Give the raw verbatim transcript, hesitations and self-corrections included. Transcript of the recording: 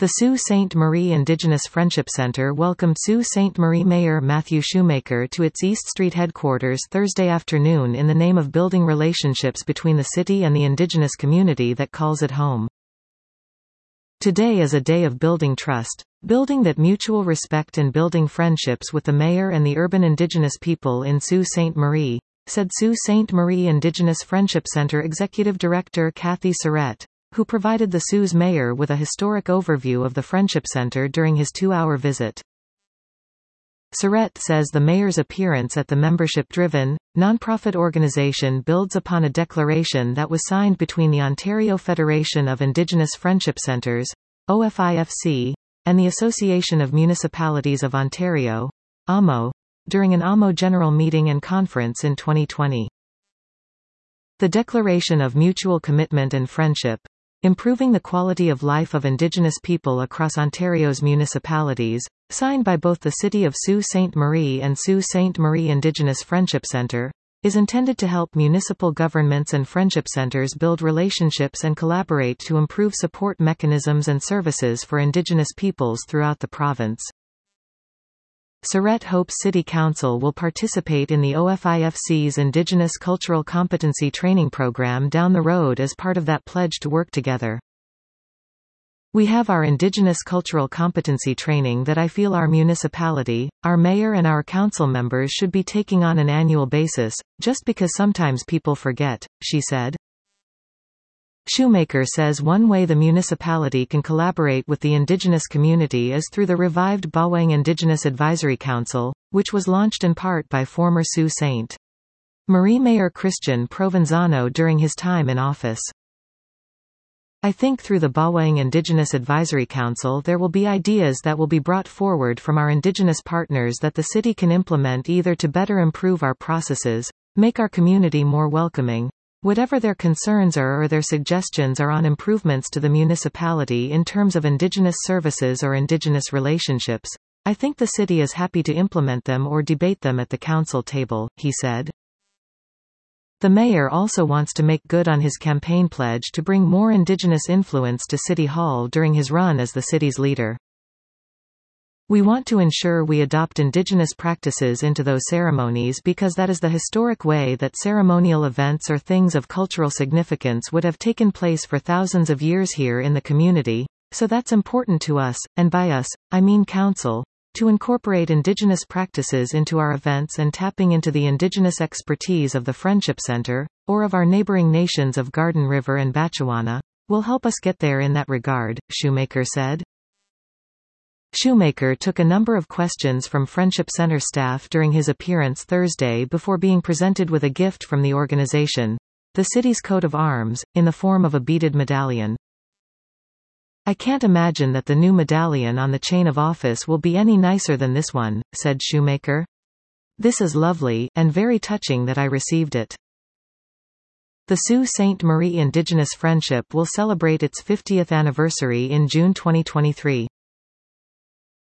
The Sault Ste. Marie Indigenous Friendship Centre welcomed Sault Ste. Marie Mayor Matthew Shoemaker to its East Street headquarters Thursday afternoon in the name of building relationships between the city and the Indigenous community that calls it home. Today is a day of building trust, building that mutual respect and building friendships with the mayor and the urban Indigenous people in Sault Ste. Marie, said Sault Ste. Marie Indigenous Friendship Centre Executive Director Kathy Surrett, who provided the Sault's mayor with a historic overview of the Friendship Centre during his two-hour visit. Surrett says the mayor's appearance at the membership-driven, nonprofit organization builds upon a declaration that was signed between the Ontario Federation of Indigenous Friendship Centres, O F I F C, and the Association of Municipalities of Ontario, A M O, during an A M O General Meeting and Conference in twenty twenty. The Declaration of Mutual Commitment and Friendship, Improving the Quality of Life of Indigenous People Across Ontario's Municipalities, signed by both the City of Sault Ste. Marie and Sault Ste. Marie Indigenous Friendship Centre, is intended to help municipal governments and friendship centres build relationships and collaborate to improve support mechanisms and services for Indigenous peoples throughout the province. Surrett hopes City Council will participate in the O F I F C's Indigenous Cultural Competency Training Program down the road as part of that pledge to work together. We have our Indigenous Cultural Competency Training that I feel our municipality, our mayor and our council members should be taking on an annual basis, just because sometimes people forget, she said. Shoemaker says one way the municipality can collaborate with the Indigenous community is through the revived Bawang Indigenous Advisory Council, which was launched in part by former Sault Ste. Marie Mayor Christian Provenzano during his time in office. I think through the Bawang Indigenous Advisory Council there will be ideas that will be brought forward from our Indigenous partners that the city can implement either to better improve our processes, make our community more welcoming, whatever their concerns are or their suggestions are on improvements to the municipality in terms of Indigenous services or Indigenous relationships, I think the city is happy to implement them or debate them at the council table, he said. The mayor also wants to make good on his campaign pledge to bring more Indigenous influence to City Hall during his run as the city's leader. We want to ensure we adopt Indigenous practices into those ceremonies because that is the historic way that ceremonial events or things of cultural significance would have taken place for thousands of years here in the community, so that's important to us, and by us, I mean council, to incorporate Indigenous practices into our events and tapping into the Indigenous expertise of the Friendship Centre, or of our neighbouring nations of Garden River and Batchewana, will help us get there in that regard, Shoemaker said. Shoemaker took a number of questions from Friendship Centre staff during his appearance Thursday before being presented with a gift from the organisation, the city's coat of arms, in the form of a beaded medallion. I can't imagine that the new medallion on the chain of office will be any nicer than this one, said Shoemaker. This is lovely, and very touching that I received it. The Sault Ste. Marie Indigenous Friendship will celebrate its fiftieth anniversary in June twenty twenty-three.